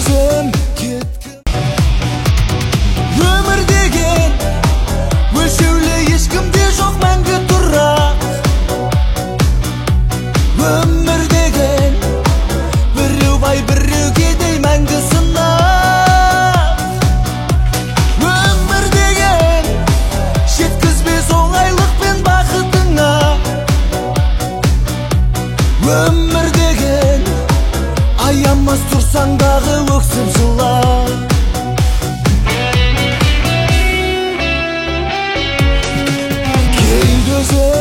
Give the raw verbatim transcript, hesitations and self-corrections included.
өзім кеткім. Өмір деген өлшеулі, ешкімде жоқ мәңгі тұрақ. Өмір деген біреу бай біреу кедей мәңгі сынақ. Өмір деген жеткізбес оңайлық пен бақытыңа. Өмір деген аямас тұрсаң дағы өксіп жыла. Кейде өзім